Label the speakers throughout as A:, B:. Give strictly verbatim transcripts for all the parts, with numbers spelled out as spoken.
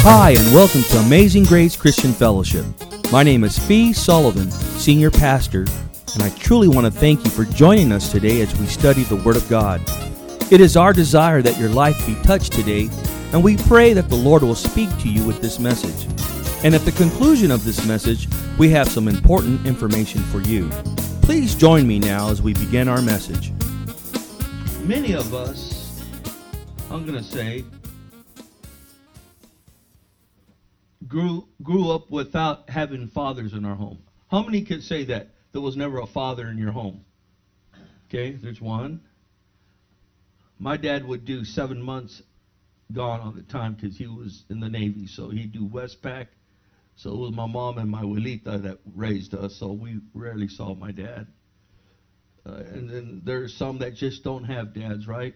A: Hi, and welcome to Amazing Grace Christian Fellowship. My name is Fee Sullivan, Senior Pastor, and I truly want to thank you for joining us today as we study the Word of God. It is our desire that your life be touched today, and we pray that the Lord will speak to you with this message. And at the conclusion of this message, we have some important information for you. Please join me now as we begin our message. Many of us, I'm going to say, grew grew up without having fathers in our home. How many could say that there was never a father in your home? Okay, there's one. My dad would do seven months gone all the time because he was in the Navy, so he'd do Westpac. So it was my mom and my abuelita that raised us, so we rarely saw my dad. Uh, and then there's some that just don't have dads, right?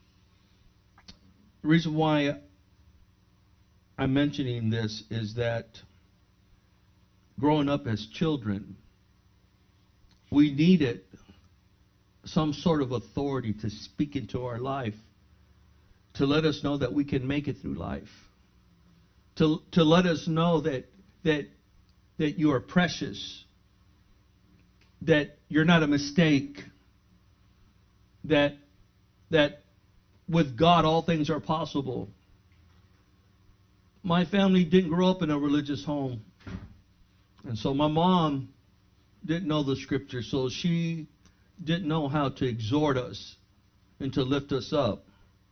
A: The reason why I'm mentioning this is that growing up as children, we needed some sort of authority to speak into our life, to let us know that we can make it through life, to to let us know that that that you are precious, that you're not a mistake, that that with God all things are possible. My family didn't grow up in a religious home. And so my mom didn't know the scripture, so she didn't know how to exhort us and to lift us up.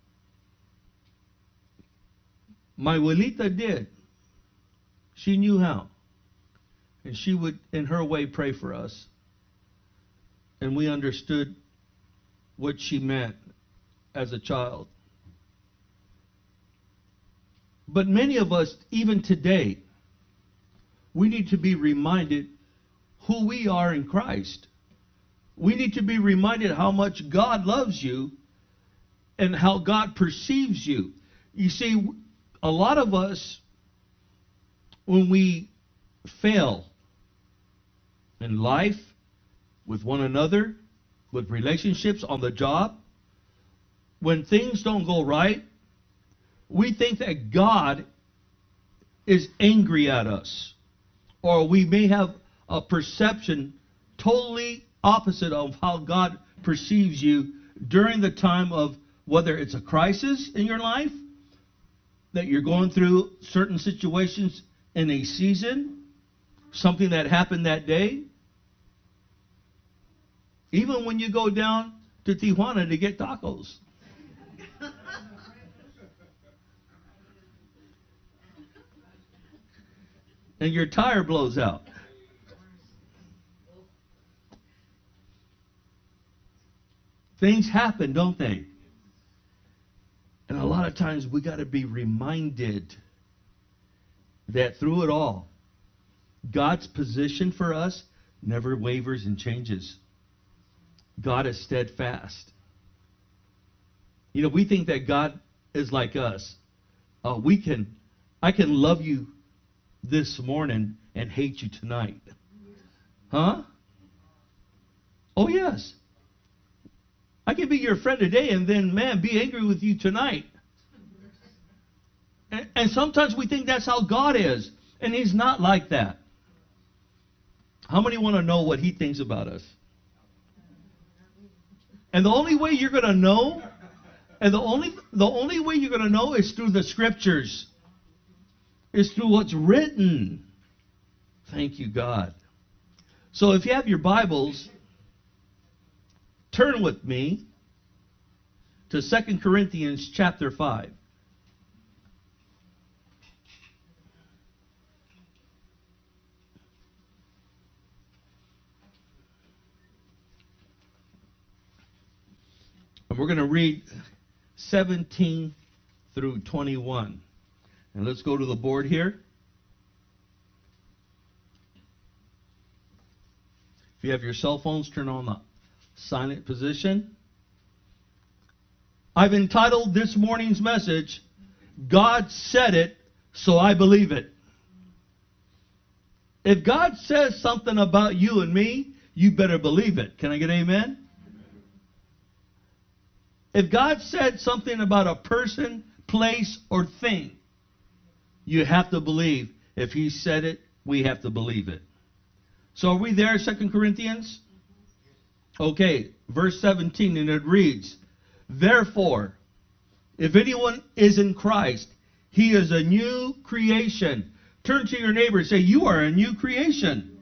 A: My abuelita did. She knew how. And she would, in her way, pray for us. And we understood what she meant as a child. But many of us, even today, we need to be reminded who we are in Christ. We need to be reminded how much God loves you and how God perceives you. You see, a lot of us, when we fail in life, with one another, with relationships, on the job, when things don't go right, we think that God is angry at us. Or we may have a perception totally opposite of how God perceives you during the time of whether it's a crisis in your life, that you're going through certain situations in a season, something that happened that day. Even when you go down to Tijuana to get tacos. And your tire blows out. Things happen, don't they? And a lot of times we got to be reminded that through it all, God's position for us never wavers and changes. God is steadfast. You know, we think that God is like us. Uh, we can, I can love you this morning and hate you tonight. Huh? Oh, yes. I can be your friend today and then, man, be angry with you tonight. And, and sometimes we think that's how God is. And He's not like that. How many want to know what He thinks about us? And the only way you're going to know, and the only the only way you're going to know is through the Scriptures. Is through what's written. Thank you, God. So if you have your Bibles, turn with me to Second Corinthians chapter five. And we're going to read seventeen through twenty-one. And let's go to the board here. If you have your cell phones, turn on the silent position. I've entitled this morning's message, God Said It, So I Believe It. If God says something about you and me, you better believe it. Can I get an amen? If God said something about a person, place, or thing, You have to believe. If he said it, we have to believe it. So are we there, Second Corinthians? Okay, verse seventeen, and it reads, therefore, if anyone is in Christ, he is a new creation. Turn to your neighbor and say, you are a new creation.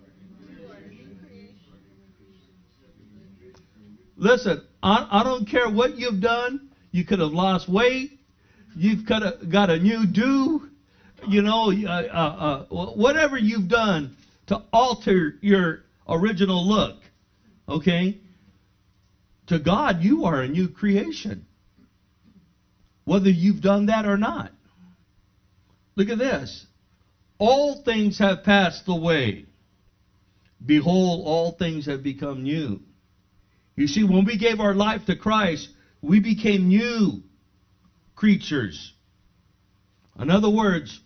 A: Listen, I, I don't care what you've done. You could have lost weight. You've could have got a new do. You know, uh, uh, uh, whatever you've done to alter your original look. Okay? To God, you are a new creation. Whether you've done that or not. Look at this. All things have passed away. Behold, all things have become new. You see, when we gave our life to Christ, we became new creatures. In other words,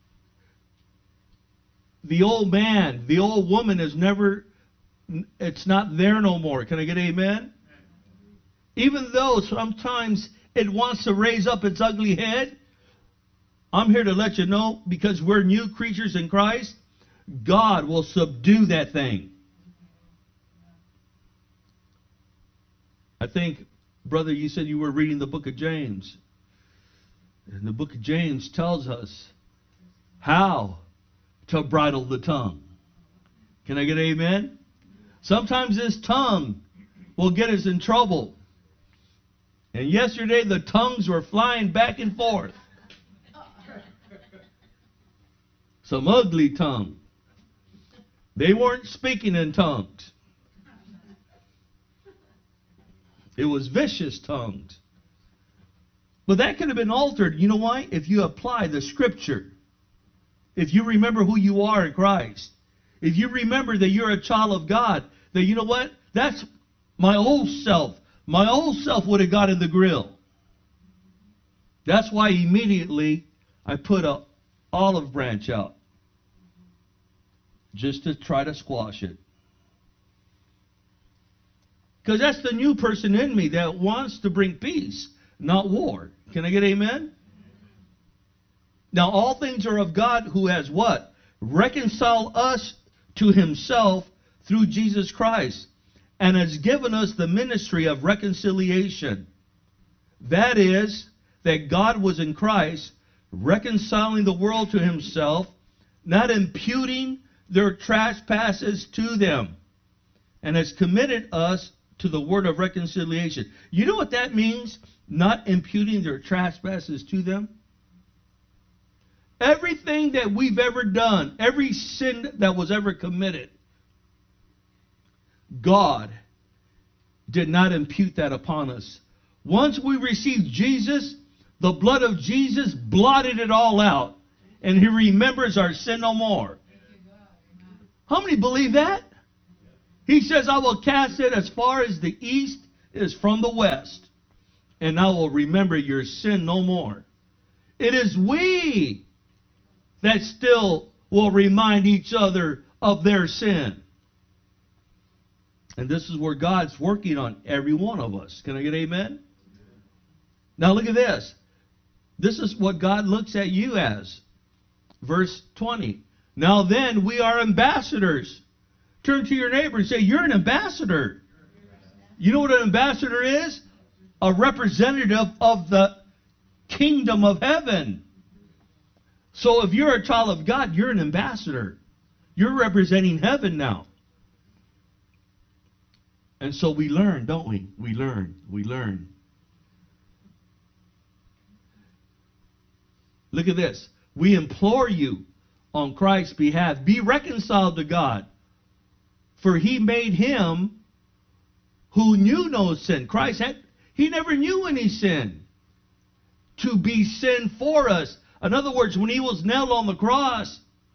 A: the old man, the old woman is never, it's not there no more. Can I get amen? Even though sometimes it wants to raise up its ugly head, I'm here to let you know, because we're new creatures in Christ, God will subdue that thing. I think, brother, you said you were reading the book of James. And the book of James tells us how to bridle the tongue. Can I get an amen? Sometimes this tongue will get us in trouble. And yesterday the tongues were flying back and forth. Some ugly tongue. They weren't speaking in tongues. It was vicious tongues. But that could have been altered. You know why? If you apply the scripture. If you remember who you are in Christ. If you remember that you're a child of God. That you know what? That's my old self. My old self would have got in the grill. That's why immediately I put an olive branch out. Just to try to squash it. Because that's the new person in me that wants to bring peace, not war. Can I get amen? Now all things are of God, who has what? Reconciled us to himself through Jesus Christ, and has given us the ministry of reconciliation. That is, that God was in Christ, reconciling the world to himself, not imputing their trespasses to them, and has committed us to the word of reconciliation. You know what that means? Not imputing their trespasses to them. Everything that we've ever done, every sin that was ever committed, God did not impute that upon us. Once we received Jesus, the blood of Jesus blotted it all out, and he remembers our sin no more. How many believe that? He says, I will cast it as far as the east is from the west, and I will remember your sin no more. It is we that still will remind each other of their sin. And this is where God's working on every one of us. Can I get amen? Now look at this. This is what God looks at you as. Verse twenty. Now then, we are ambassadors. Turn to your neighbor and say, you're an ambassador. You know what an ambassador is? A representative of the kingdom of heaven. So if you're a child of God, you're an ambassador. You're representing heaven now. And so we learn, don't we? We learn. We learn. Look at this. We implore you on Christ's behalf, be reconciled to God. For he made him who knew no sin. Christ had, he never knew any sin. To be sin for us. In other words, when he was nailed on the cross,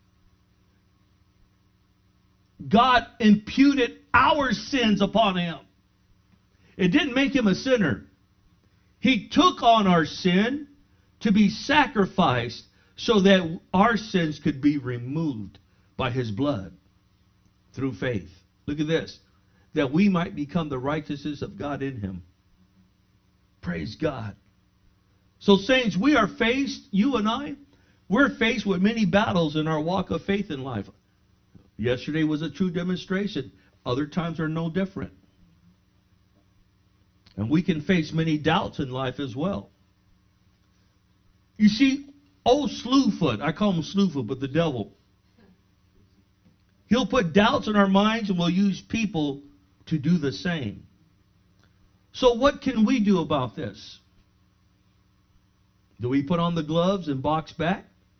A: God imputed our sins upon him. It didn't make him a sinner. He took on our sin to be sacrificed so that our sins could be removed by his blood through faith. Look at this. That we might become the righteousness of God in him. Praise God. So saints, we are faced, you and I, We're faced with many battles in our walk of faith in life. Yesterday was a true demonstration. Other times are no different. And we can face many doubts in life as well. You see, old Slewfoot, I call him Slewfoot, but the devil, he'll put doubts in our minds and will use people to do the same. So what can we do about this? Do we put on the gloves and box back?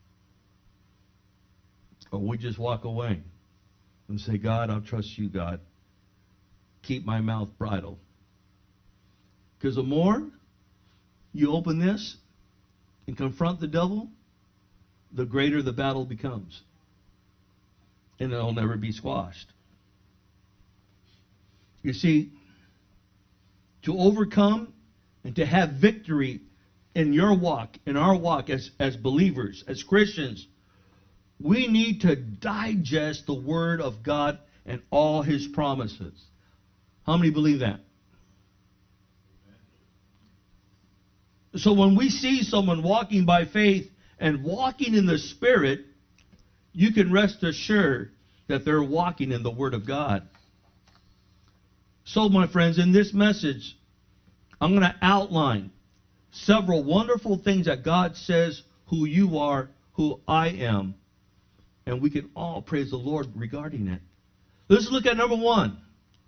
A: Or we just walk away and say, God, I'll trust you, God. Keep my mouth bridled. Because the more you open this and confront the devil, the greater the battle becomes. And it'll never be squashed. You see, to overcome and to have victory in your walk, in our walk as, as believers, as Christians, we need to digest the Word of God and all His promises. How many believe that? So when we see someone walking by faith and walking in the Spirit, you can rest assured that they're walking in the Word of God. So, my friends, in this message, I'm going to outline several wonderful things that God says who you are, who I am. And we can all praise the Lord regarding it. Let's look at number one.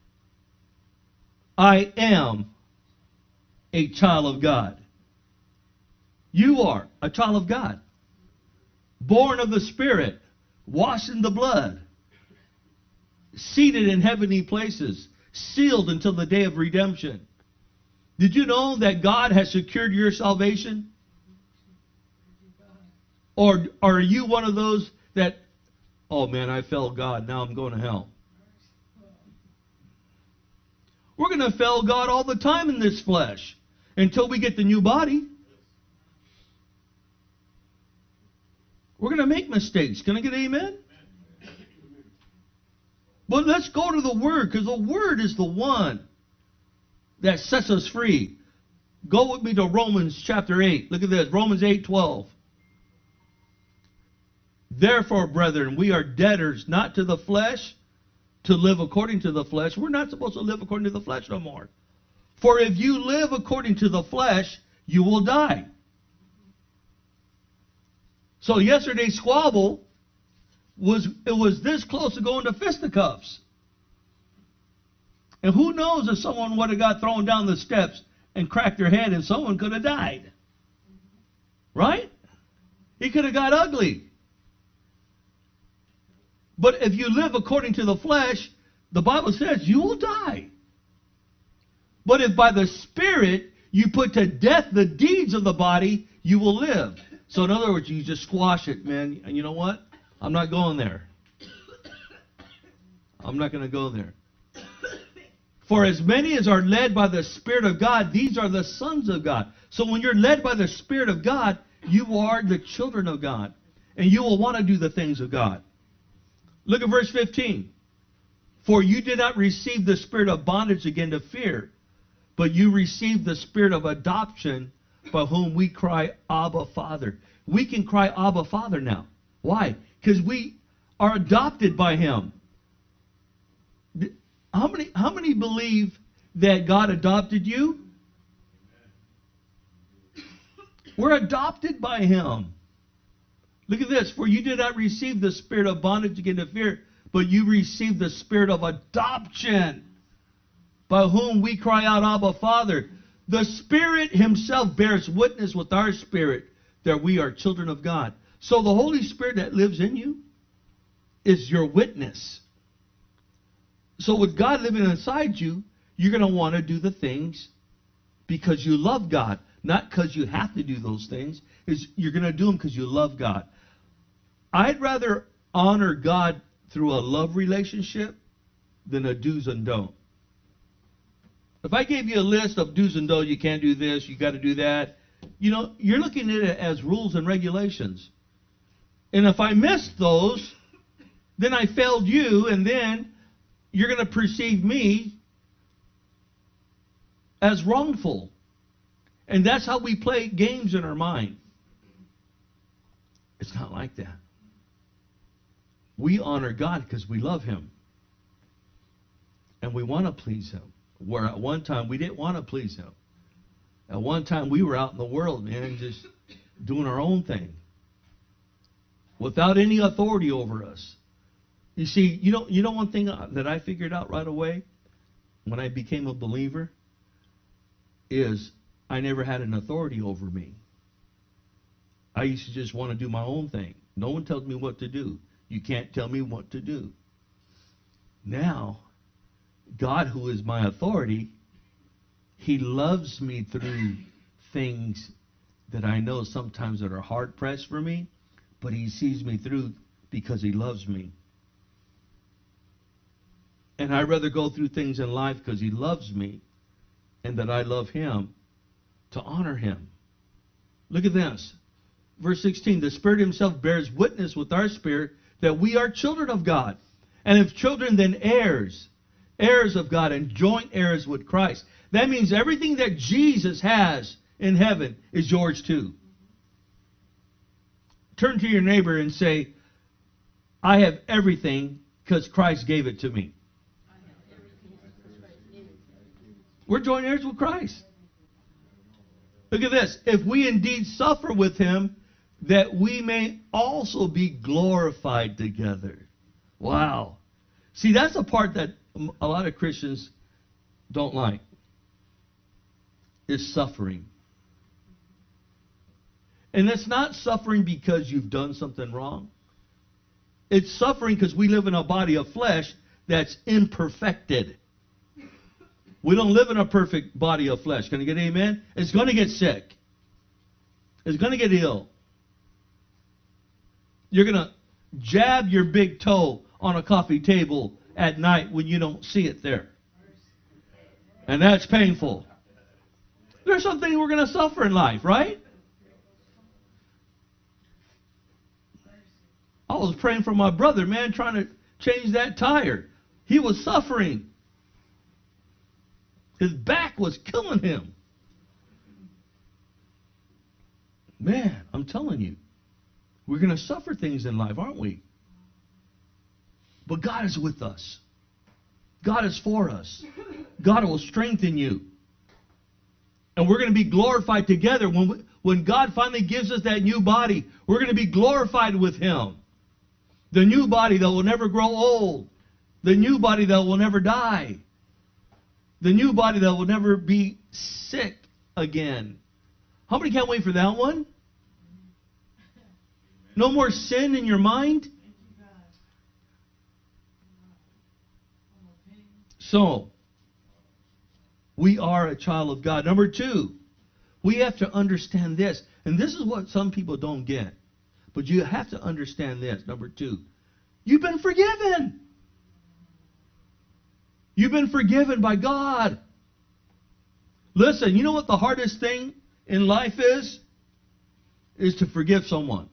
A: I am a child of God. You are a child of God. Born of the Spirit. Washed in the blood. Seated in heavenly places. Sealed until the day of redemption. Did you know that God has secured your salvation? Or are you one of those that, oh man, I failed God, now I'm going to hell? We're going to fail God all the time in this flesh until we get the new body. We're going to make mistakes. Can I get an amen? But let's go to the Word, because the Word is the one that sets us free. Go with me to Romans chapter eight. Look at this. Romans eight twelve. Therefore, brethren, we are debtors not to the flesh to live according to the flesh. We're not supposed to live according to the flesh no more. For if you live according to the flesh, you will die. So yesterday's squabble was it was this close to going to fisticuffs. And who knows if someone would have got thrown down the steps and cracked their head and someone could have died. Right? He could have got ugly. But if you live according to the flesh, the Bible says you will die. But if by the Spirit you put to death the deeds of the body, you will live. So in other words, you just squash it, man. And you know what? I'm not going there. I'm not going to go there. For as many as are led by the Spirit of God, these are the sons of God. So when you're led by the Spirit of God, you are the children of God. And you will want to do the things of God. Look at verse fifteen. For you did not receive the spirit of bondage again to fear, but you received the spirit of adoption, by whom we cry, Abba, Father. We can cry, Abba, Father now. Why? Because we are adopted by Him. How many, how many believe that God adopted you? We're adopted by Him. Look at this. For you did not receive the spirit of bondage again to fear, but you received the spirit of adoption, by whom we cry out, Abba, Father. The Spirit Himself bears witness with our spirit that we are children of God. So the Holy Spirit that lives in you is your witness. So with God living inside you, you're going to want to do the things because you love God. Not because you have to do those things. Is you're going to do them because you love God. I'd rather honor God through a love relationship than a do's and don't. If I gave you a list of do's and don'ts, you can't do this, you got to do that, you know, you're looking at it as rules and regulations. And if I missed those, then I failed you, and then you're going to perceive me as wrongful. And that's how we play games in our mind. It's not like that. We honor God because we love Him. And we want to please Him. Where at one time we didn't want to please Him. At one time we were out in the world, man, just doing our own thing. Without any authority over us. You see, you know, you know one thing that I figured out right away when I became a believer is I never had an authority over me. I used to just want to do my own thing. No one tells me what to do. You can't tell me what to do. Now, God, who is my authority, He loves me through things that I know sometimes that are hard pressed for me, but He sees me through because He loves me. And I'd rather go through things in life because He loves me and that I love Him to honor Him. Look at this. Verse sixteen, the Spirit Himself bears witness with our spirit that we are children of God. And if children, then heirs. Heirs of God and joint heirs with Christ. That means everything that Jesus has in heaven is yours too. Turn to your neighbor and say, I have everything because Christ gave it to me. We're joint heirs with Christ. Look at this. If we indeed suffer with Him, that we may also be glorified together. Wow. See, that's a part that a lot of Christians don't like. Is suffering. And it's not suffering because you've done something wrong. It's suffering because we live in a body of flesh that's imperfected. We don't live in a perfect body of flesh. Can you get an amen? It's going to get sick. It's going to get ill. You're going to jab your big toe on a coffee table at night when you don't see it there. And that's painful. There's something we're going to suffer in life, right? I was praying for my brother, man, trying to change that tire. He was suffering. His back was killing him. Man, I'm telling you, we're going to suffer things in life, aren't we? But God is with us. God is for us. God will strengthen you. And we're going to be glorified together. When, we, when God finally gives us that new body, we're going to be glorified with Him. The new body that will never grow old. The new body that will never die. The new body that will never be sick again. How many can't wait for that one? No more sin in your mind? So, we are a child of God. Number two, we have to understand this. And this is what some people don't get. But you have to understand this. Number two, you've been forgiven. You've been forgiven by God. Listen, you know what the hardest thing in life is? Is to forgive someone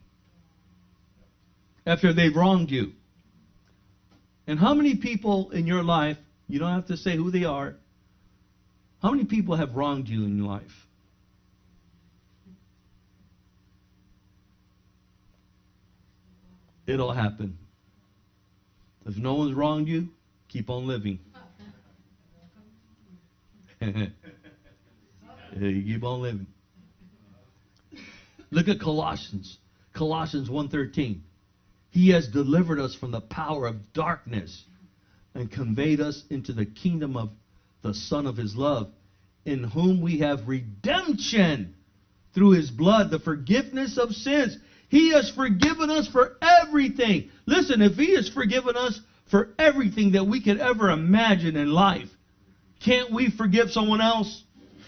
A: after they've wronged you. And how many people in your life, you don't have to say who they are, how many people have wronged you in your life? It'll happen. If no one's wronged you, keep on living. You keep on living. Look at Colossians. Colossians one thirteen. He has delivered us from the power of darkness and conveyed us into the kingdom of the Son of His love, in whom we have redemption through His blood, the forgiveness of sins. He has forgiven us for everything. Listen, if He has forgiven us for everything that we could ever imagine in life, can't we forgive someone else?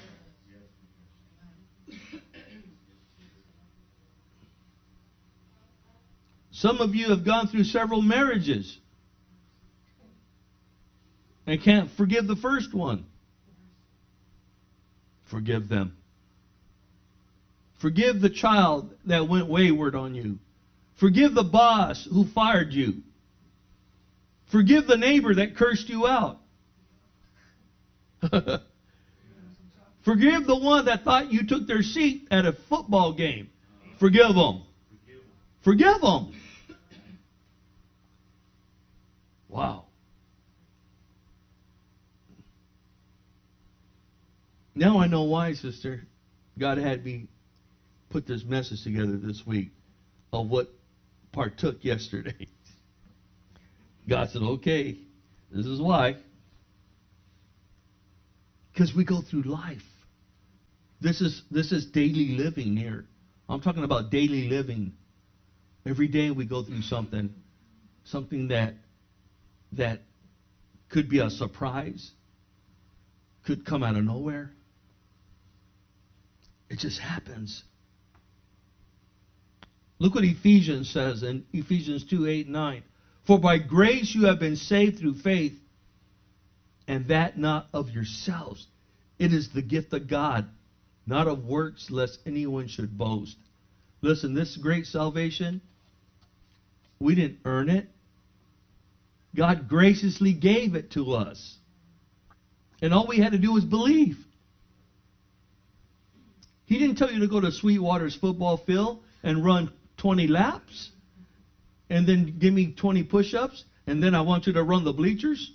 A: Some of you have gone through several marriages and can't forgive the first one. Forgive them. Forgive the child that went wayward on you. Forgive the boss who fired you. Forgive the neighbor that cursed you out. Forgive the one that thought you took their seat at a football game. Forgive them. Forgive them. Wow. Now I know why, sister, God had me put this message together this week of what partook yesterday. God said, okay, this is why. Because we go through life. This is this is daily living here. I'm talking about daily living. Every day we go through something, something that that could be a surprise, could come out of nowhere. It just happens. Look what Ephesians says in Ephesians two, eight, nine. For by grace you have been saved through faith, and that not of yourselves. It is the gift of God, not of works, lest anyone should boast. Listen, this great salvation, we didn't earn it. God graciously gave it to us. And all we had to do was believe. He didn't tell you to go to Sweetwater's football field and run twenty laps and then give me twenty push-ups and then I want you to run the bleachers.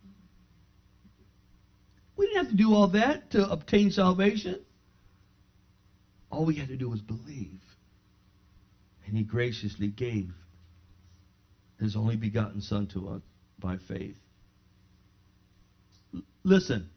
A: We didn't have to do all that to obtain salvation. All we had to do was believe. And He graciously gave His only begotten Son to us by faith. L- listen,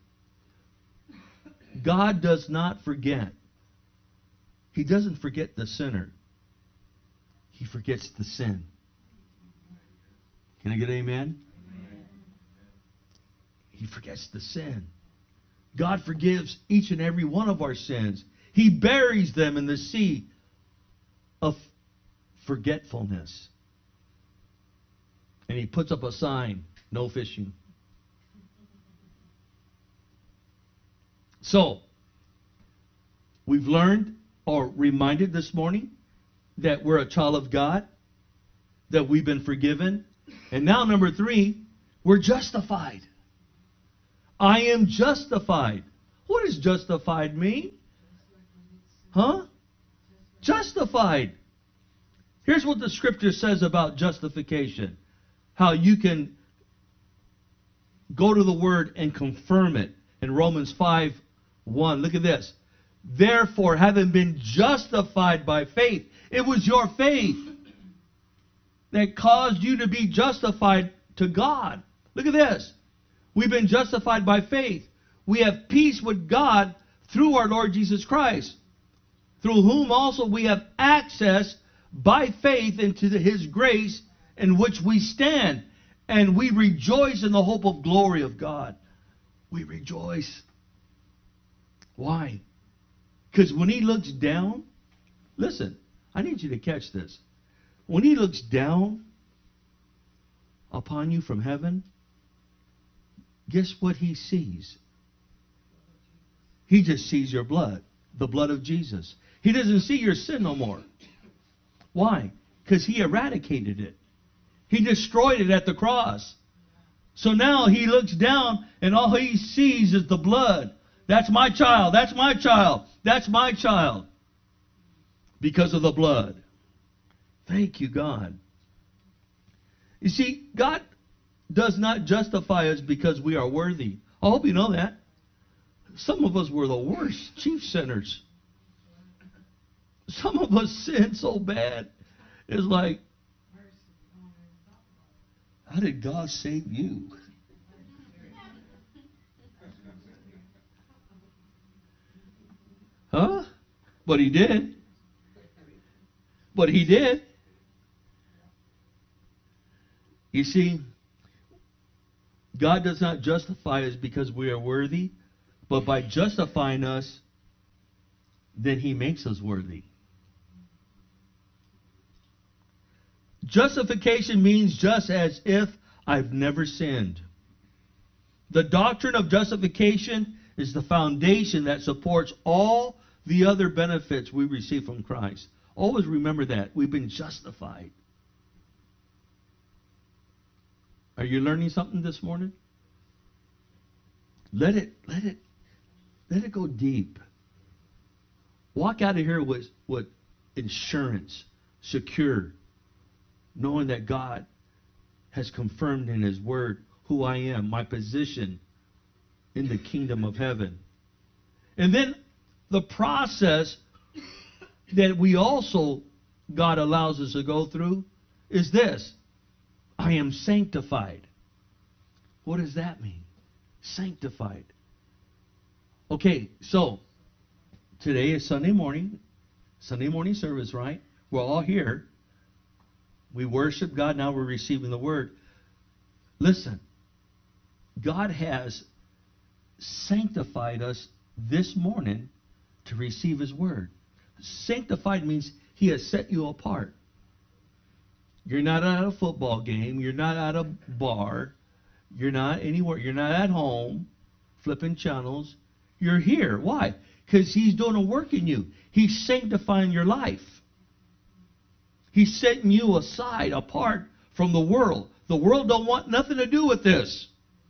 A: God does not forget. He doesn't forget the sinner. He forgets the sin. Can I get an amen? Amen? He forgets the sin. God forgives each and every one of our sins. He buries them in the sea of forgetfulness. And He puts up a sign, no fishing. So, we've learned or reminded this morning that we're a child of God, that we've been forgiven. And now, number three, we're justified. I am justified. What does justified mean? Huh? Justified. Here's what the Scripture says about justification. How you can go to the Word and confirm it. In Romans five one, look at this. Therefore, having been justified by faith, it was your faith that caused you to be justified to God. Look at this. We've been justified by faith. We have peace with God through our Lord Jesus Christ, through whom also we have access by faith into His grace in which we stand. And we rejoice in the hope of glory of God. We rejoice. Why? Because when He looks down, listen, I need you to catch this. When He looks down upon you from heaven, guess what He sees? He just sees your blood, the blood of Jesus. He doesn't see your sin no more. Why? Because He eradicated it. He destroyed it at the cross. So now He looks down and all He sees is the blood. That's my child. That's my child. That's my child. Because of the blood. Thank you, God. You see, God does not justify us because we are worthy. I hope you know that. Some of us were the worst chief sinners. Some of us sin so bad. It's like, how did God save you? Huh? But He did. But He did. You see, God does not justify us because we are worthy, but by justifying us, then He makes us worthy. Justification means just as if I've never sinned. The doctrine of justification is the foundation that supports all the other benefits we receive from Christ. Always remember that. We've been justified. Are you learning something this morning? Let it, let it, let it go deep. Walk out of here with, with insurance, secure, knowing that God has confirmed in His Word who I am, my position in the kingdom of heaven. And then the process that we also, God allows us to go through is this. I am sanctified. What does that mean? Sanctified. Okay, so today is Sunday morning. Sunday morning service, right? We're all here. We worship God. Now we're receiving the Word. Listen, God has sanctified us this morning to receive His Word. Sanctified means He has set you apart. You're not at a football game. You're not at a bar. You're not anywhere. You're not at home flipping channels. You're here. Why? Because He's doing a work in you. He's sanctifying your life. He's setting you aside, apart from the world. The world don't want nothing to do with this.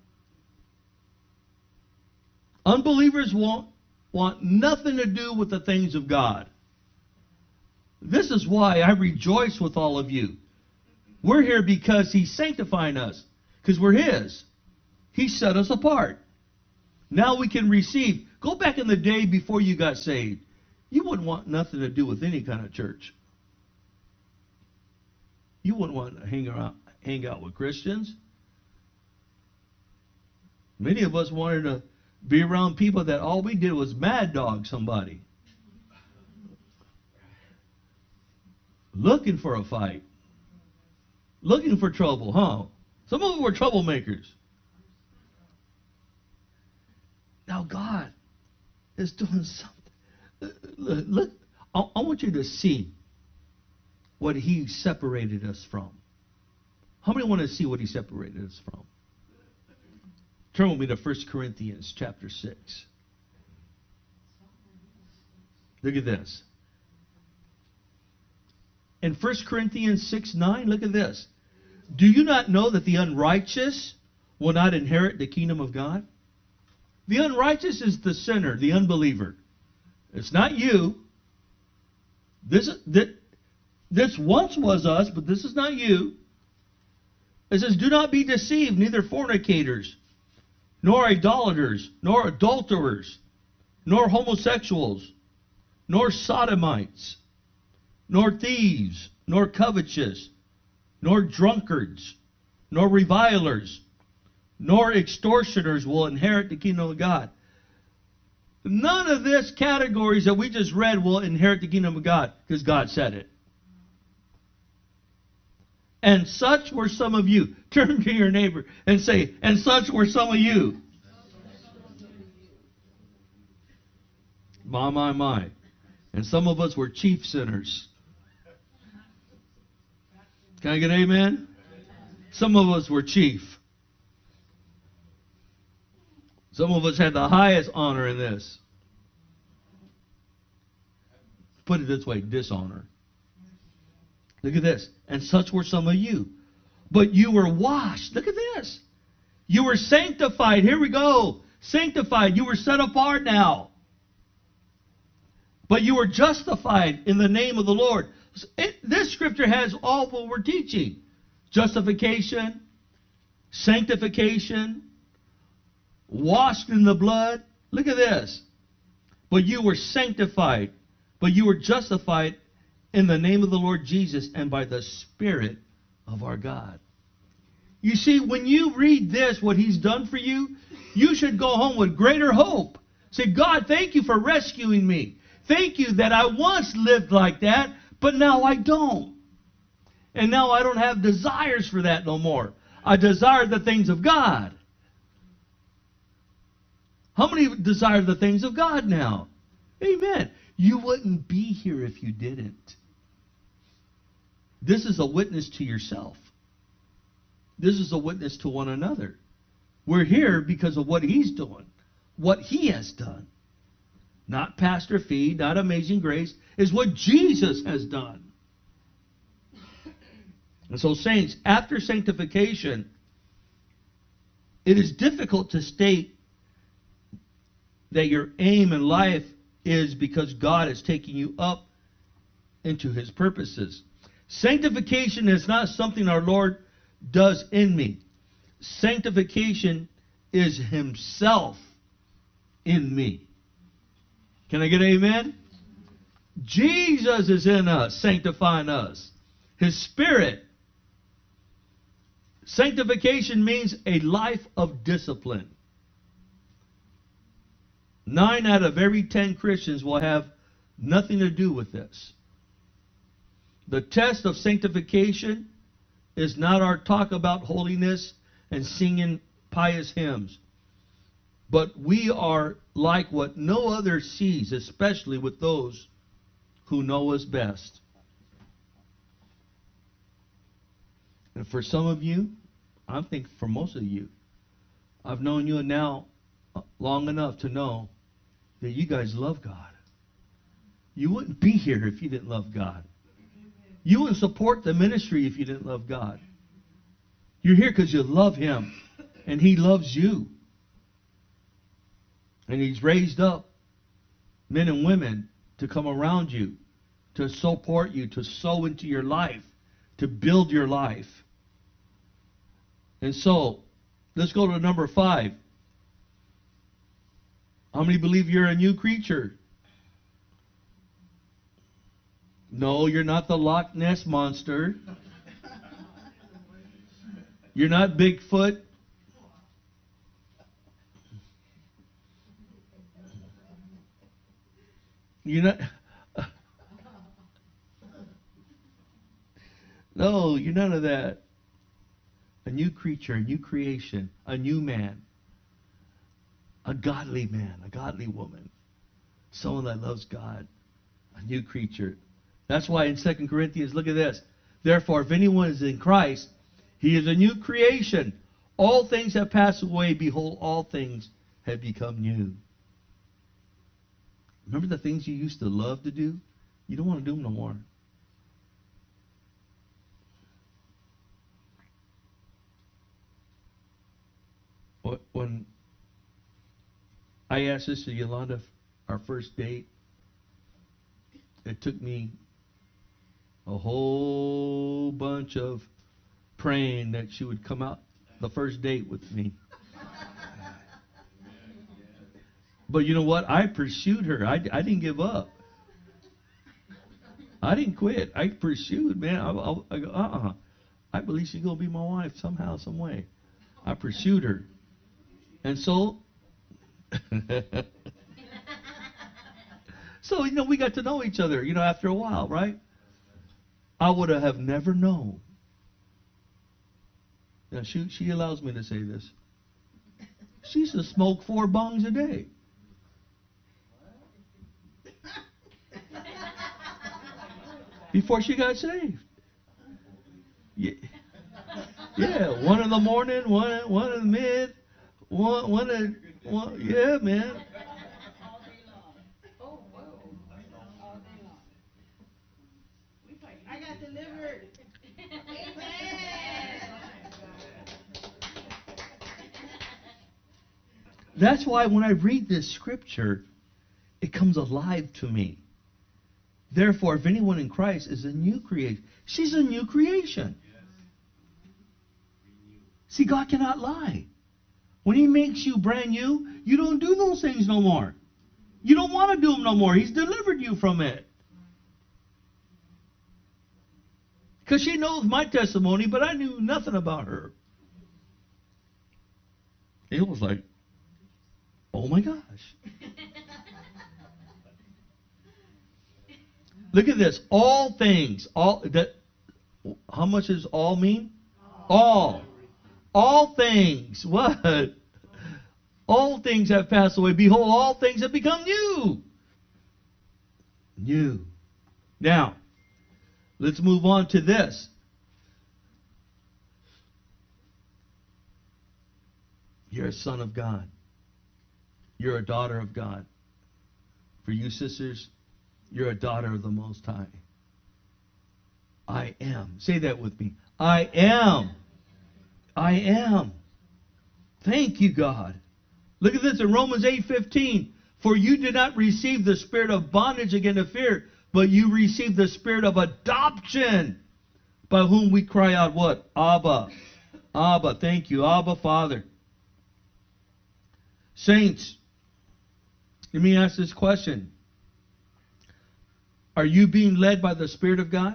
A: Unbelievers want, want nothing to do with the things of God. This is why I rejoice with all of you. We're here because He's sanctifying us. Because we're His. He set us apart. Now we can receive. Go back in the day before you got saved. You wouldn't want nothing to do with any kind of church. You wouldn't want to hang around, hang out with Christians. Many of us wanted to be around people that all we did was mad dog somebody. Looking for a fight. Looking for trouble, huh? Some of them were troublemakers. Now God is doing something. Look, I, I want you to see what He separated us from. How many want to see what He separated us from? Turn with me to First Corinthians chapter six. Look at this. In First Corinthians six nine, look at this. Do you not know that the unrighteous will not inherit the kingdom of God? The unrighteous is the sinner, the unbeliever. It's not you. This, this, this once was us, but this is not you. It says, do not be deceived, neither fornicators, nor idolaters, nor adulterers, nor homosexuals, nor sodomites, nor thieves, nor covetous, nor drunkards, nor revilers, nor extortioners will inherit the kingdom of God. None of these categories that we just read will inherit the kingdom of God, because God said it. And such were some of you. Turn to your neighbor and say, and such were some of you. My, my, my. And some of us were chief sinners. Can I get an amen? Some of us were chief. Some of us had the highest honor in this. Put it this way, dishonor. Look at this. And such were some of you. But you were washed. Look at this. You were sanctified. Here we go. Sanctified. You were set apart now. But you were justified in the name of the Lord. It, this scripture has all what we're teaching. Justification, sanctification, washed in the blood. Look at this. But you were sanctified. But you were justified in the name of the Lord Jesus and by the Spirit of our God. You see, when you read this, what He's done for you, you should go home with greater hope. Say, God, thank you for rescuing me. Thank you that I once lived like that, but now I don't. And now I don't have desires for that no more. I desire the things of God. How many desire the things of God now? Amen. You wouldn't be here if you didn't. This is a witness to yourself. This is a witness to one another. We're here because of what He's doing. What He has done. Not Pastor Fee, not Amazing Grace. Is what Jesus has done. And so, saints, after sanctification, it is difficult to state that your aim in life is because God is taking you up into His purposes. Sanctification is not something our Lord does in me. Sanctification is Himself in me. Can I get an amen? Jesus is in us, sanctifying us. His Spirit. Sanctification means a life of discipline. Nine out of every ten Christians will have nothing to do with this. The test of sanctification is not our talk about holiness and singing pious hymns. But we are like what no other sees, especially with those who know us best. And for some of you, I think for most of you, I've known you now long enough to know that you guys love God. You wouldn't be here if you didn't love God. You wouldn't support the ministry if you didn't love God. You're here because you love Him, and He loves you. And He's raised up men and women to come around you, to support you, to sow into your life, to build your life. And so, let's go to number five. How many believe you're a new creature? No, you're not the Loch Ness Monster. You're not Bigfoot. You're not... No, you're none of that. A new creature, a new creation, a new man. A godly man, a godly woman. Someone that loves God. A new creature. That's why in Second Corinthians, look at this. Therefore, if anyone is in Christ, he is a new creation. All things have passed away. Behold, all things have become new. Remember the things you used to love to do? You don't want to do them no more. When I asked Sister Yolanda our first date, it took me a whole bunch of praying that she would come out the first date with me. But you know what? I pursued her. I, I didn't give up. I didn't quit. I pursued, man. I, I, I go, uh-uh. I believe she's going to be my wife somehow, some way. I pursued her. And so, so, you know, we got to know each other, you know, after a while, right? I would have never known. Now, she, she allows me to say this. She used to smoke four bongs a day. Before she got saved. Yeah, yeah, one in the morning, one, one in the mid. One, one, one, one, yeah, man.
B: All day long. Oh, whoa. All day long. I got delivered. Amen.
A: That's why when I read this scripture, it comes alive to me. Therefore, if anyone in Christ is a new creation, she's a new creation. See, God cannot lie. When He makes you brand new, you don't do those things no more. You don't want to do them no more. He's delivered you from it. Because she knows my testimony, but I knew nothing about her. It was like, oh my gosh. Look at this. All things. All that. How much does all mean? All. All things. What? All things have passed away. Behold, all things have become new. New. Now, let's move on to this. You're a son of God. You're a daughter of God. For you sisters, you're a daughter of the Most High. I am. Say that with me. I am. I am. Thank you, God. Look at this in Romans eight fifteen. For you did not receive the spirit of bondage again to fear, but you received the spirit of adoption by whom we cry out what? Abba. Abba. Thank you. Abba, Father. Saints, let me ask this question. Are you being led by the Spirit of God?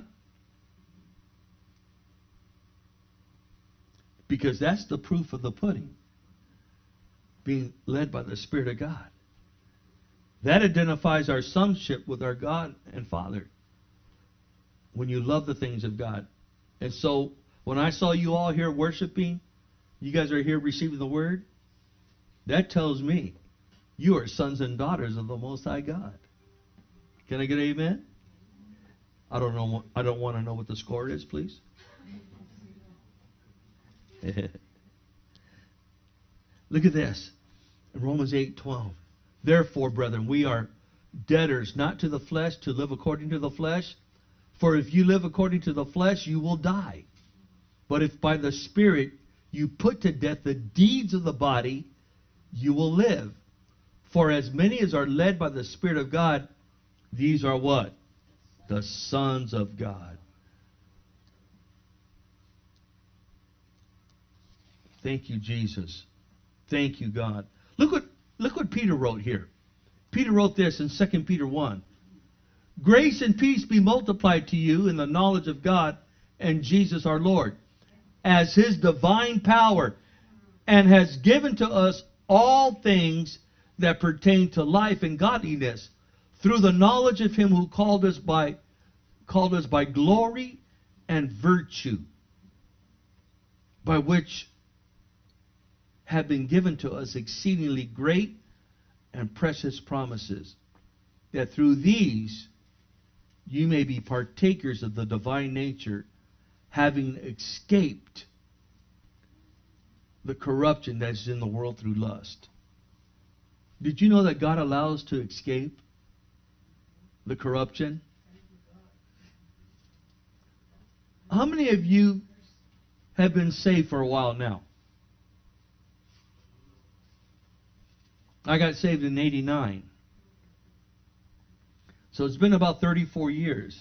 A: Because that's the proof of the pudding. Being led by the Spirit of God. That identifies our sonship with our God and Father. When you love the things of God. And so, when I saw you all here worshiping, you guys are here receiving the Word, that tells me you are sons and daughters of the Most High God. Can I get an amen? I don't know. I don't want to know what the score is, please. Look at this. In Romans eight twelve. Therefore, brethren, we are debtors not to the flesh to live according to the flesh. For if you live according to the flesh, you will die. But if by the Spirit you put to death the deeds of the body, you will live. For as many as are led by the Spirit of God, these are what? The sons of God. Thank you, Jesus. Thank you, God. Look what, look what Peter wrote here. Peter wrote this in Second Peter one. Grace and peace be multiplied to you in the knowledge of God and Jesus our Lord, as His divine power, and has given to us all things that pertain to life and godliness, through the knowledge of Him who called us by called us by glory and virtue, by which have been given to us exceedingly great and precious promises, that through these you may be partakers of the divine nature, having escaped the corruption that is in the world through lust. Did you know that God allows to escape the corruption? How many of you have been saved for a while now? I got saved in eighty-nine. So it's been about thirty-four years.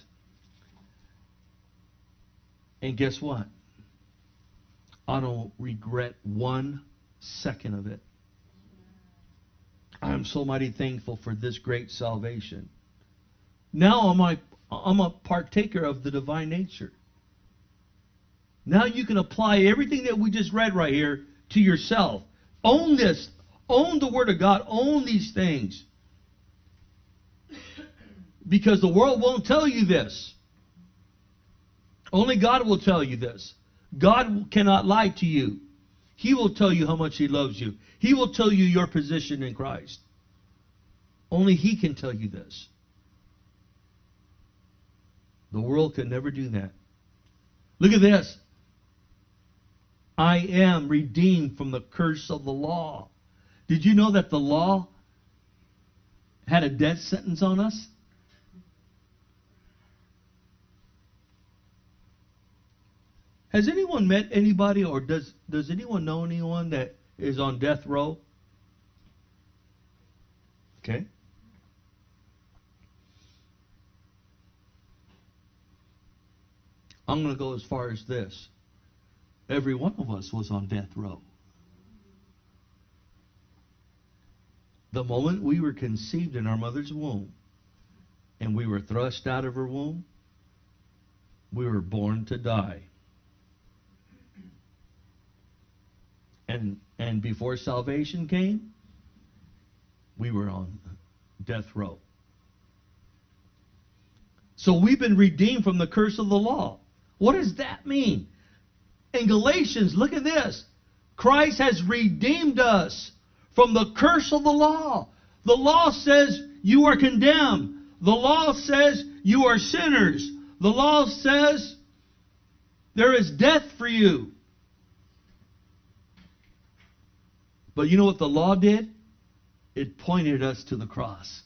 A: And guess what? I don't regret one second of it. I'm so mighty thankful for this great salvation. Now I'm a, I'm a partaker of the divine nature. Now you can apply everything that we just read right here to yourself. Own this. Own the Word of God. Own these things. Because the world won't tell you this. Only God will tell you this. God cannot lie to you. He will tell you how much He loves you. He will tell you your position in Christ. Only He can tell you this. The world can never do that. Look at this. I am redeemed from the curse of the law. Did you know that the law had a death sentence on us? Has anyone met anybody, or does, does anyone know anyone that is on death row? Okay. I'm going to go as far as this. Every one of us was on death row. The moment we were conceived in our mother's womb and we were thrust out of her womb, we were born to die. And, and before salvation came, we were on death row. So we've been redeemed from the curse of the law. What does that mean? In Galatians, look at this. Christ has redeemed us from the curse of the law. The law says you are condemned. The law says you are sinners. The law says there is death for you. But you know what the law did? It pointed us to the cross.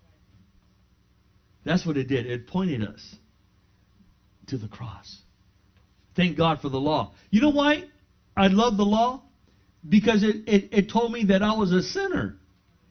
A: That's what it did. It pointed us to the cross. Thank God for the law. You know why I love the law? Because it, it, it told me that I was a sinner.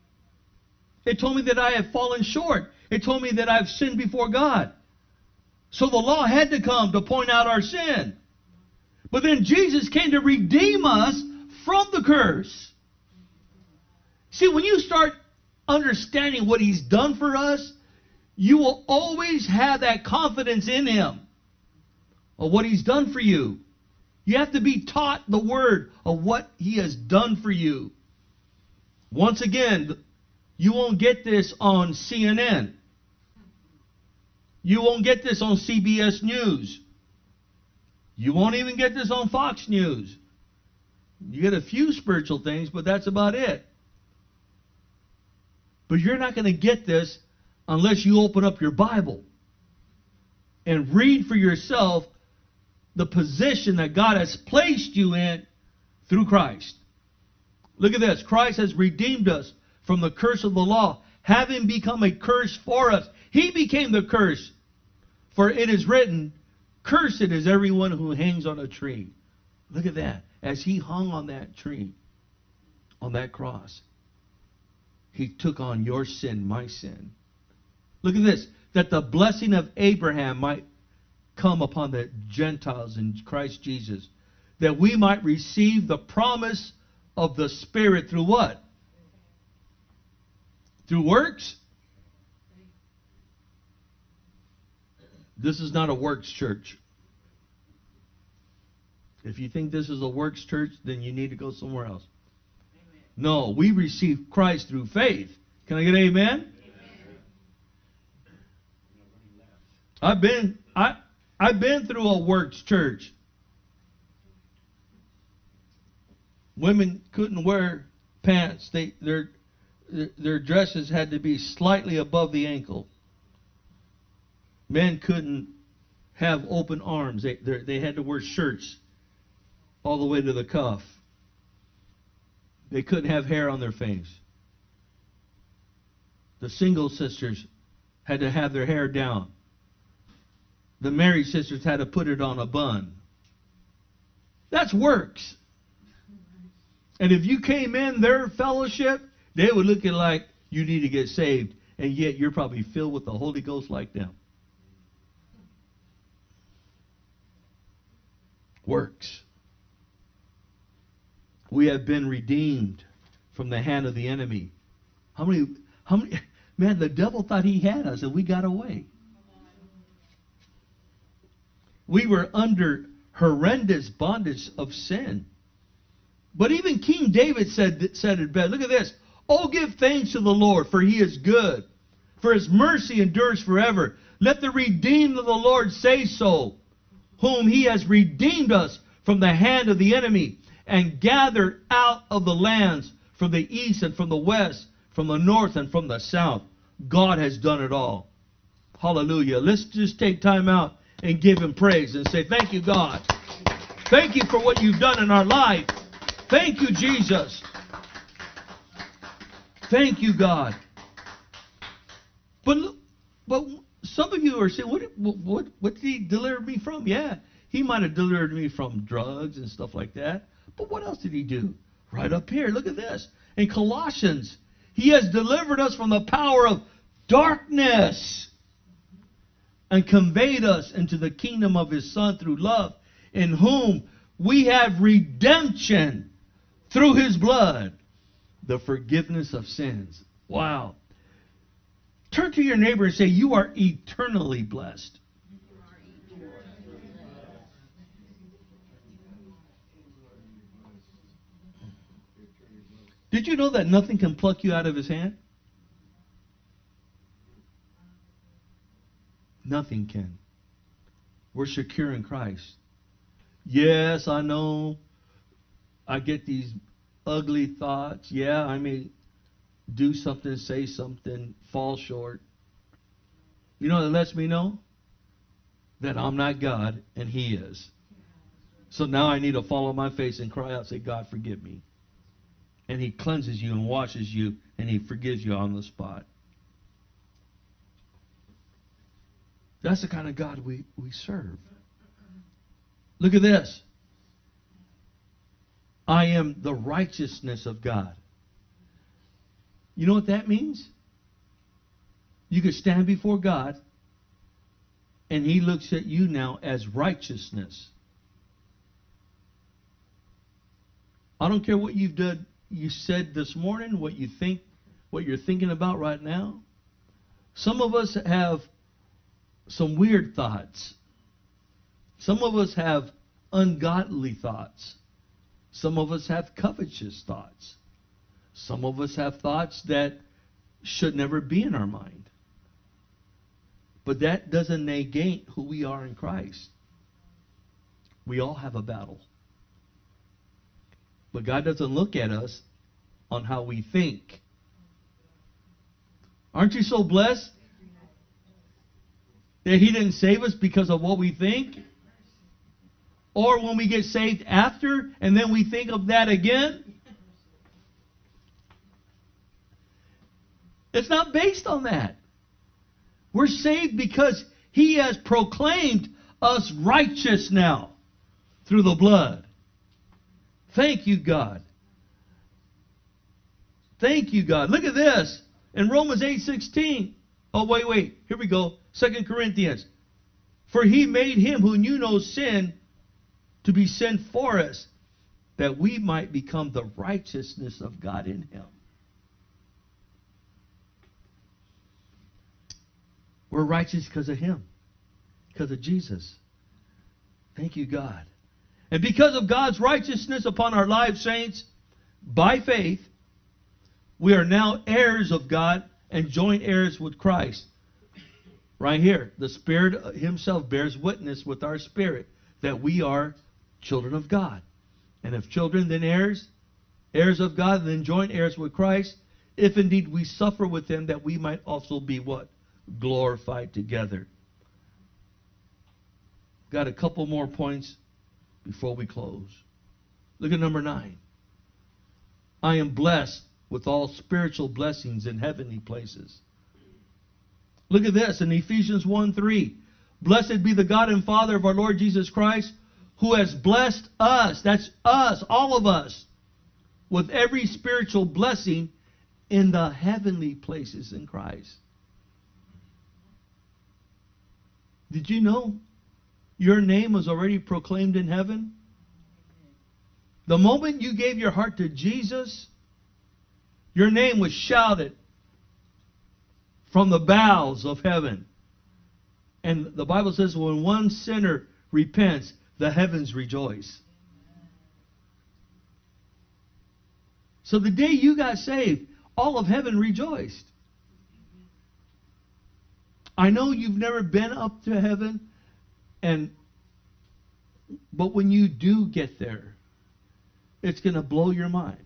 A: It told me that I have fallen short. It told me that I've sinned before God. So the law had to come to point out our sin. But then Jesus came to redeem us from the curse. See, when you start understanding what He's done for us, you will always have that confidence in Him of what He's done for you. You have to be taught the word of what He has done for you. Once again, you won't get this on C N N. You won't get this on C B S News. You won't even get this on Fox News. You get a few spiritual things, but that's about it. But you're not going to get this unless you open up your Bible and read for yourself the position that God has placed you in through Christ. Look at this. Christ has redeemed us from the curse of the law, having become a curse for us. He became the curse. For it is written, cursed is everyone who hangs on a tree. Look at that. As He hung on that tree, on that cross, He took on your sin, my sin. Look at this. That the blessing of Abraham might come upon the Gentiles in Christ Jesus. That we might receive the promise of the Spirit through what? Through works? This is not a works church. If you think this is a works church, then you need to go somewhere else. Amen. No, we receive Christ through faith. Can I get an amen? Amen. I've been I I've been through a works church. Women couldn't wear pants. They their their dresses had to be slightly above the ankle. Men couldn't have open arms. They they had to wear shirts all the way to the cuff. They couldn't have hair on their face. The single sisters had to have their hair down. The married sisters had to put it on a bun. That's works. And if you came in their fellowship, they would look at it like you need to get saved, and yet you're probably filled with the Holy Ghost like them. Works. We have been redeemed from the hand of the enemy. How many, how many, man, the devil thought he had us and we got away. We were under horrendous bondage of sin. But even King David said, said it best. Look at this. Oh, give thanks to the Lord, for He is good. For His mercy endures forever. Let the redeemed of the Lord say so, whom He has redeemed us from the hand of the enemy, and gathered out of the lands from the east and from the west, from the north and from the south. God has done it all. Hallelujah. Let's just take time out and give Him praise and say, thank you, God. Thank you for what you've done in our life. Thank you, Jesus. Thank you, God. But but some of you are saying, what, what, what did He deliver me from? Yeah, He might have delivered me from drugs and stuff like that. But what else did He do? Right up here, look at this. In Colossians, He has delivered us from the power of darkness and conveyed us into the kingdom of His Son through love, in whom we have redemption through His blood, the forgiveness of sins. Wow. Turn to your neighbor and say, you are eternally blessed. Did you know that nothing can pluck you out of His hand? Nothing can. We're secure in Christ. Yes, I know I get these ugly thoughts. Yeah, I may do something, say something, fall short. You know what it lets me know? That I'm not God and He is. So now I need to fall on my face and cry out and say, God, forgive me. And He cleanses you and washes you and He forgives you on the spot. That's the kind of God we, we serve. Look at this. I am the righteousness of God. You know what that means? You could stand before God And he looks at you now as righteousness. I don't care what you've done, you said this morning, what you think, what you're thinking about right now. Some of us have some weird thoughts. Some of us have ungodly thoughts. Some of us have covetous thoughts. Some of us have thoughts that should never be in our mind. But that doesn't negate who we are in Christ. We all have a battle. But God doesn't look at us on how we think. Aren't you so blessed that He didn't save us because of what we think? Or when we get saved after and then we think of that again? It's not based on that. We're saved because He has proclaimed us righteous now through the blood. Thank you, God. Thank you, God. Look at this. In Romans eight sixteen. Oh, wait, wait. Here we go. Second Corinthians. For He made Him who knew no sin to be sin for us, that we might become the righteousness of God in Him. We're righteous because of Him. Because of Jesus. Thank you, God. And because of God's righteousness upon our lives, saints, by faith, we are now heirs of God and joint heirs with Christ. Right here, the Spirit Himself bears witness with our spirit that we are children of God. And if children, then heirs, heirs of God, and then joint heirs with Christ, if indeed we suffer with Him, that we might also be what? Glorified together. Got a couple more points before we close. Look at number nine. I am blessed with all spiritual blessings in heavenly places. Look at this in Ephesians one three. Blessed be the God and Father of our Lord Jesus Christ, who has blessed us, that's us, all of us, with every spiritual blessing in the heavenly places in Christ. Did you know your name was already proclaimed in heaven? The moment you gave your heart to Jesus, your name was shouted from the bowels of heaven. And the Bible says when one sinner repents, the heavens rejoice. So the day you got saved, all of heaven rejoiced. I know you've never been up to heaven, and but when you do get there, it's going to blow your mind.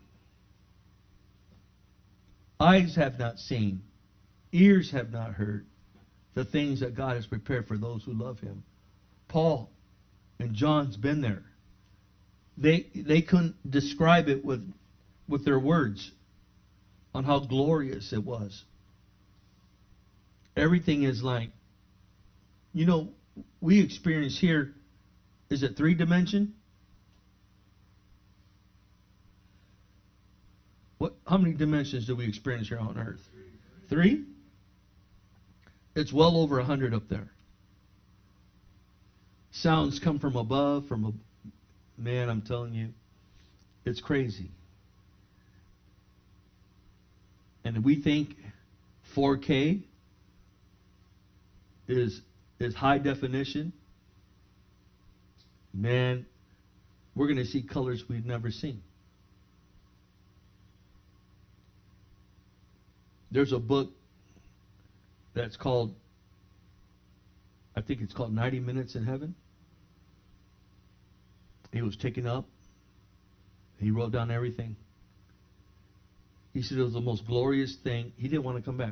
A: Eyes have not seen, ears have not heard the things that God has prepared for those who love Him. Paul and John's been there. They they couldn't describe it with with their words on how glorious it was. Everything is like, you know, we experience here, is it three dimension? What? How many dimensions do we experience here on earth? Three? It's well over a hundred up there. Sounds come from above, from a man, I'm telling you, it's crazy. And we think four K is is high definition. Man, we're going to see colors we've never seen. There's a book that's called, I think it's called ninety minutes in Heaven. He was taken up. He wrote down everything. He said it was the most glorious thing. He didn't want to come back.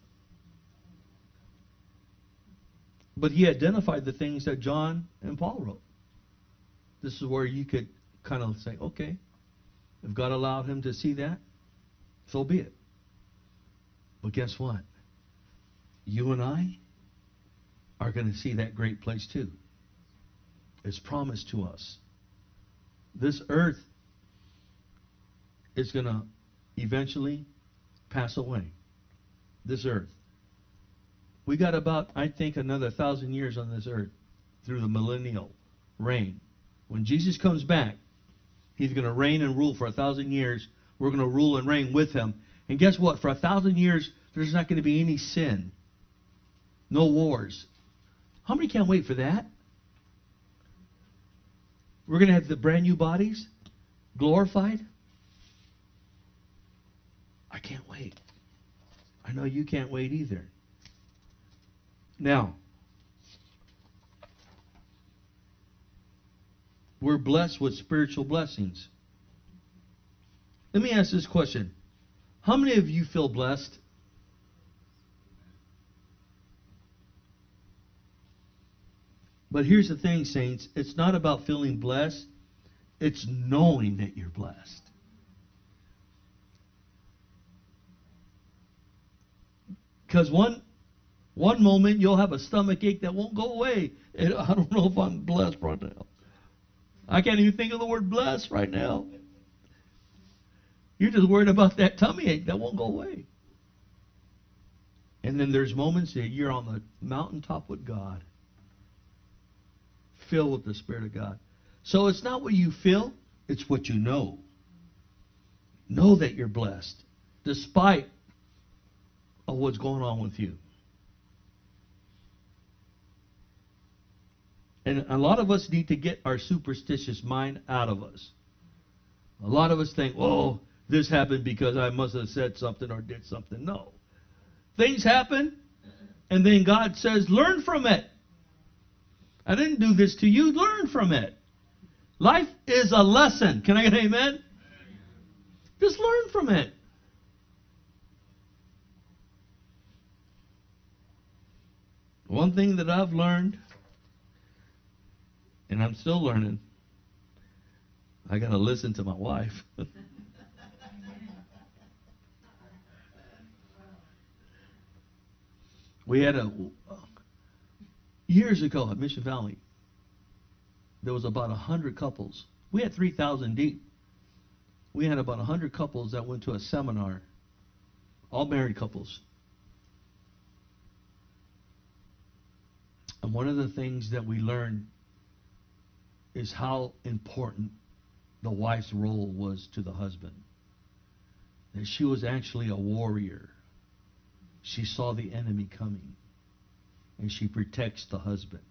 A: But he identified the things that John and Paul wrote. This is where you could kind of say, okay, if God allowed him to see that, so be it. But guess what? You and I are going to see that great place too. It's promised to us. This earth is going to eventually pass away. This earth. We got about, I think, another thousand years on this earth through the millennial reign. When Jesus comes back, he's going to reign and rule for a thousand years. We're going to rule and reign with him. And guess what? For a thousand years, there's not going to be any sin. No wars. How many can't wait for that? We're going to have the brand new bodies, glorified. I can't wait. I know you can't wait either. Now, we're blessed with spiritual blessings. Let me ask this question. How many of you feel blessed? But here's the thing, saints. It's not about feeling blessed. It's knowing that you're blessed. Because one, one moment you'll have a stomach ache that won't go away. And I don't know if I'm blessed right now. I can't even think of the word blessed right now. You're just worried about that tummy ache that won't go away. And then there's moments that you're on the mountaintop with God, filled with the Spirit of God. So it's not what you feel, it's what you know. Know that you're blessed, despite of what's going on with you. And a lot of us need to get our superstitious mind out of us. A lot of us think, oh, this happened because I must have said something or did something. No. Things happen, and then God says, learn from it. I didn't do this to you. Learn from it. Life is a lesson. Can I get an amen? Just learn from it. One thing that I've learned, and I'm still learning, I got to listen to my wife. We had a, years ago at Mission Valley, there was about one hundred couples. We had three thousand deep. We had about one hundred couples that went to a seminar, all married couples. And one of the things that we learned is how important the wife's role was to the husband. That she was actually a warrior. She saw the enemy coming, and she protects the husband.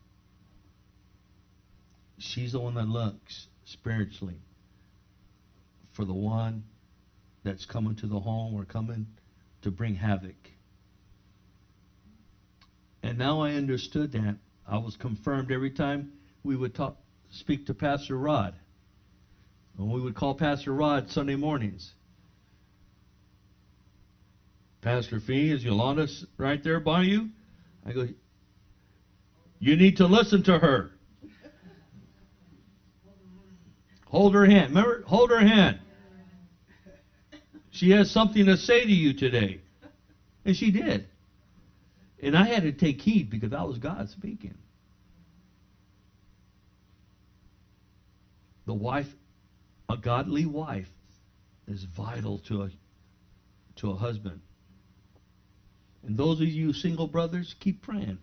A: She's the one that looks spiritually for the one that's coming to the home or coming to bring havoc. And now I understood that. I was confirmed every time we would talk, speak to Pastor Rod. And we would call Pastor Rod Sunday mornings. Pastor Fee, is Yolanda right there by you? I go, you need to listen to her. Hold her hand. Remember, hold her hand. She has something to say to you today. And she did. And I had to take heed because that was God speaking. The wife, a godly wife, is vital to a, to a husband. And those of you single brothers, keep praying.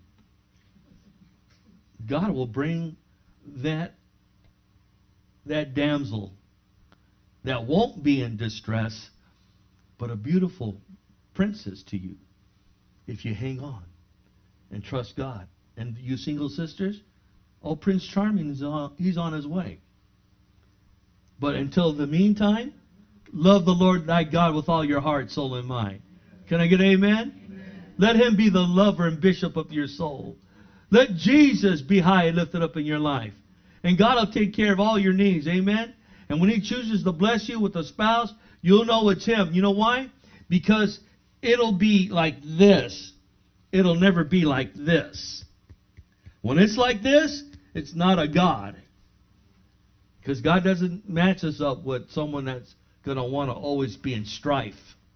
A: God will bring that, that damsel that won't be in distress, but a beautiful princess to you if you hang on and trust God. And you single sisters, oh, Prince Charming is on, he's on his way. But until the meantime, love the Lord thy God with all your heart, soul, and mind. Can I get an amen? Amen. Let him be the lover and bishop of your soul. Let Jesus be high and lifted up in your life. And God will take care of all your needs. Amen? And when he chooses to bless you with a spouse, you'll know it's him. You know why? Because it'll be like this. It'll never be like this. When it's like this, it's not a God. Because God doesn't match us up with someone that's going to want to always be in strife.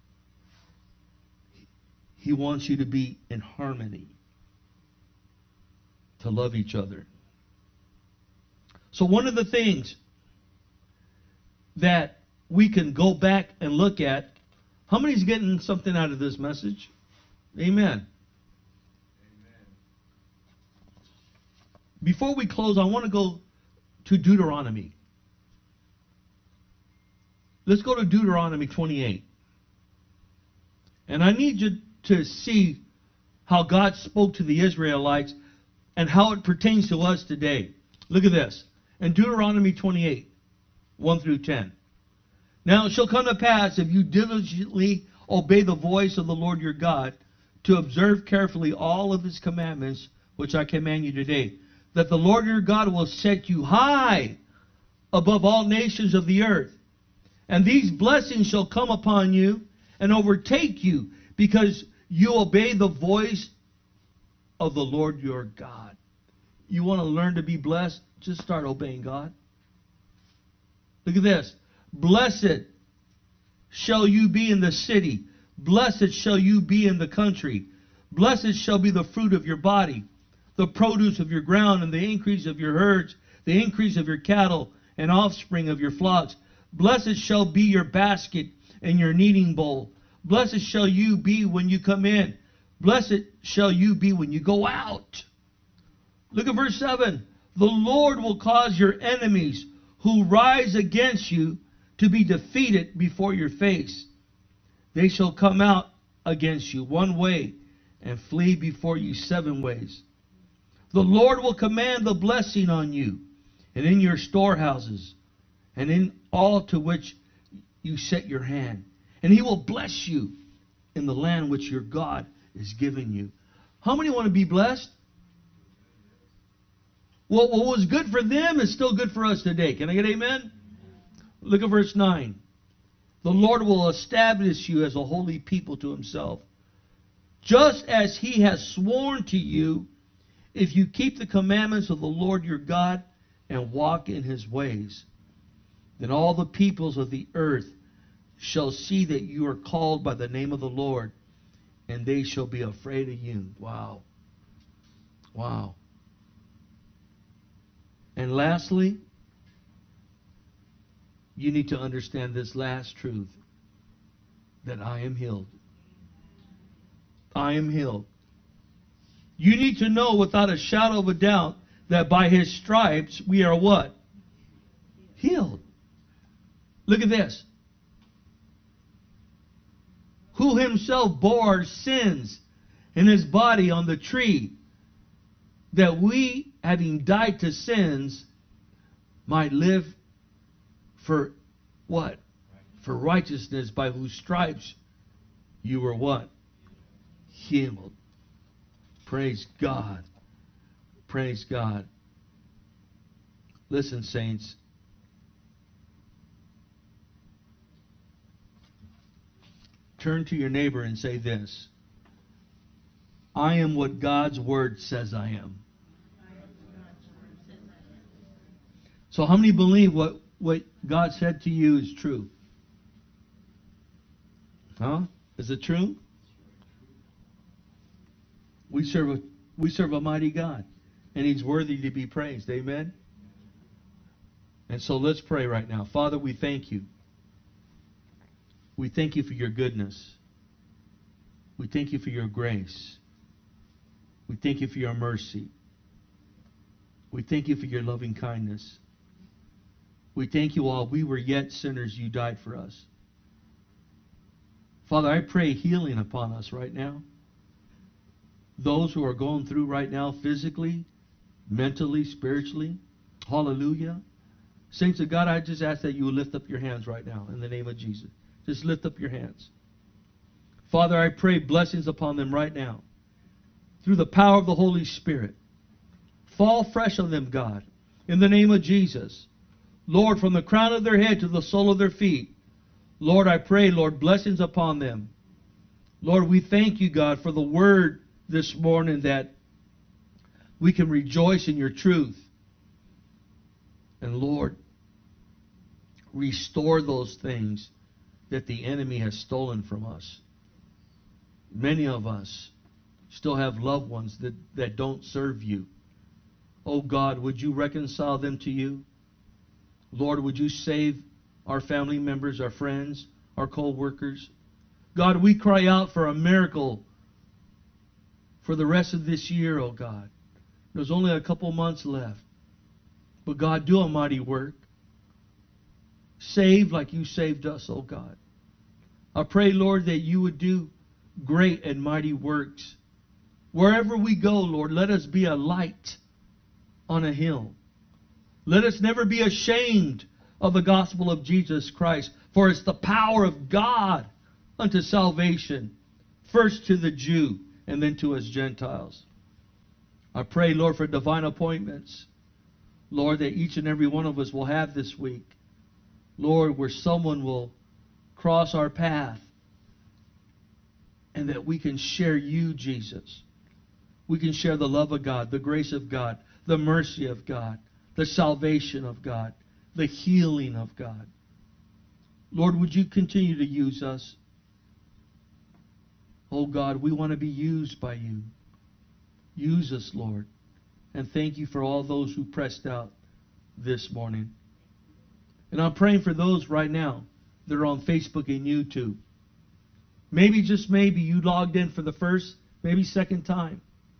A: He wants you to be in harmony, to love each other. So one of the things that we can go back and look at, how many's getting something out of this message? Amen. Before we close, I want to go to Deuteronomy. Let's go to Deuteronomy twenty-eight. And I need you to see how God spoke to the Israelites and how it pertains to us today. Look at this. In Deuteronomy twenty-eight, one through ten. Now it shall come to pass, if you diligently obey the voice of the Lord your God, to observe carefully all of his commandments, which I command you today, that the Lord your God will set you high above all nations of the earth. And these blessings shall come upon you and overtake you, because you obey the voice of the Lord your God. You want to learn to be blessed? Just start obeying God. Look at this. Blessed shall you be in the city. Blessed shall you be in the country. Blessed shall be the fruit of your body, the produce of your ground, and the increase of your herds, the increase of your cattle, and offspring of your flocks. Blessed shall be your basket and your kneading bowl. Blessed shall you be when you come in. Blessed shall you be when you go out. Look at verse seven. The Lord will cause your enemies who rise against you to be defeated before your face. They shall come out against you one way and flee before you seven ways. The Lord will command the blessing on you and in your storehouses and in all to which you set your hand. And he will bless you in the land which your God is giving you. How many want to be blessed? Well, what was good for them is still good for us today. Can I get amen? Look at verse nine. The Lord will establish you as a holy people to himself, just as he has sworn to you, if you keep the commandments of the Lord your God and walk in his ways. Then all the peoples of the earth shall see that you are called by the name of the Lord, and they shall be afraid of you. Wow. Wow. And lastly, you need to understand this last truth, that I am healed. I am healed. You need to know without a shadow of a doubt that by his stripes we are what? Healed. Look at this. Who himself bore our sins in his body on the tree, that we, having died to sins, might live for what? For righteousness, by whose stripes you were what? Healed. Praise God. Praise God. Listen, saints. Turn to your neighbor and say this. I am what God's word says I am. So how many believe what, what God said to you is true? Huh? Is it true? We serve a, we serve a mighty God, and he's worthy to be praised. Amen? And so let's pray right now. Father, we thank you. We thank you for your goodness. We thank you for your grace. We thank you for your mercy. We thank you for your loving kindness. We thank you, while we were yet sinners, you died for us. Father, I pray healing upon us right now. Those who are going through right now physically, mentally, spiritually. Hallelujah. Saints of God, I just ask that you will lift up your hands right now in the name of Jesus. Just lift up your hands. Father, I pray blessings upon them right now. Through the power of the Holy Spirit. Fall fresh on them, God, in the name of Jesus. Lord, from the crown of their head to the sole of their feet. Lord, I pray, Lord, blessings upon them. Lord, we thank you, God, for the word this morning, that we can rejoice in your truth. And Lord, restore those things that the enemy has stolen from us. Many of us still have loved ones that, that don't serve you. Oh God, would you reconcile them to you? Lord, would you save our family members, our friends, our co-workers? God, we cry out for a miracle for the rest of this year, oh God. There's only a couple months left. But God, do a mighty work. Save like you saved us, oh God. I pray, Lord, that you would do great and mighty works. Wherever we go, Lord, let us be a light on a hill. Let us never be ashamed of the gospel of Jesus Christ, for it's the power of God unto salvation, first to the Jew and then to us Gentiles. I pray, Lord, for divine appointments. Lord, that each and every one of us will have this week. Lord, where someone will cross our path and that we can share you, Jesus. We can share the love of God, the grace of God, the mercy of God, the salvation of God, the healing of God. Lord, would you continue to use us? Oh God, we want to be used by you. Use us, Lord. And thank you for all those who pressed out this morning. And I'm praying for those right now that are on Facebook and YouTube. Maybe, just maybe, you logged in for the first, maybe second time.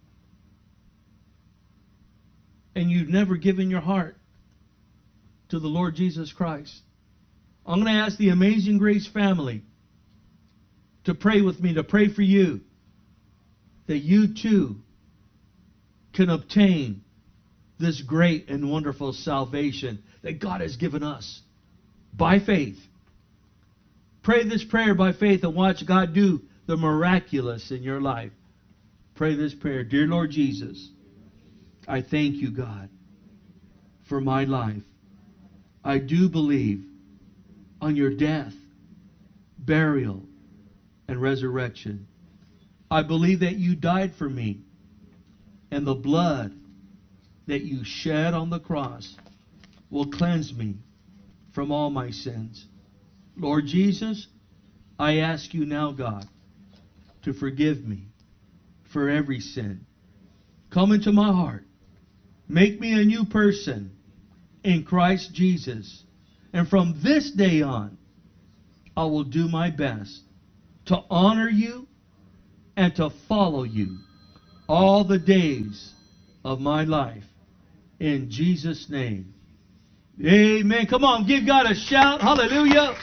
A: And you've never given your heart to the Lord Jesus Christ. I'm going to ask the Amazing Grace family to pray with me, to pray for you, that you too can obtain this great and wonderful salvation that God has given us by faith. Pray this prayer by faith and watch God do the miraculous in your life. Pray this prayer. Dear Lord Jesus, I thank you, God, for my life. I do believe on your death, burial, and resurrection. I believe that you died for me, and the blood that you shed on the cross will cleanse me from all my sins. Lord Jesus, I ask you now, God, to forgive me for every sin. Come into my heart. Make me a new person in Christ Jesus. And from this day on, I will do my best to honor you and to follow you all the days of my life. In Jesus' name. Amen. Come on, give God a shout. Hallelujah.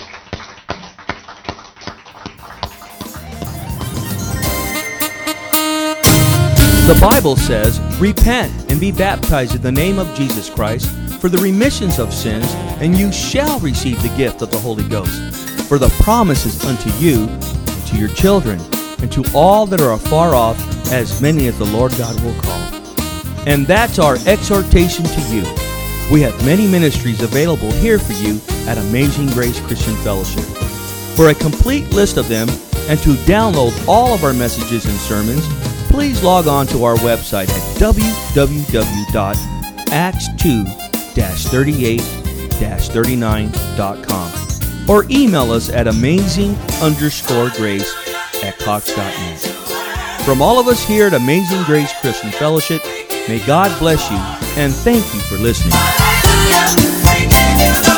C: The Bible says, repent and be baptized in the name of Jesus Christ for the remissions of sins, and you shall receive the gift of the Holy Ghost. For the promise is unto you, and to your children, and to all that are afar off, as many as the Lord God will call. And that's our exhortation to you. We have many ministries available here for you at Amazing Grace Christian Fellowship. For a complete list of them, and to download all of our messages and sermons, please log on to our website at w w w dot acts two dash thirty-eight dash thirty-nine dot com or email us at amazing underscore grace at cox dot net. From all of us here at Amazing Grace Christian Fellowship, may God bless you and thank you for listening.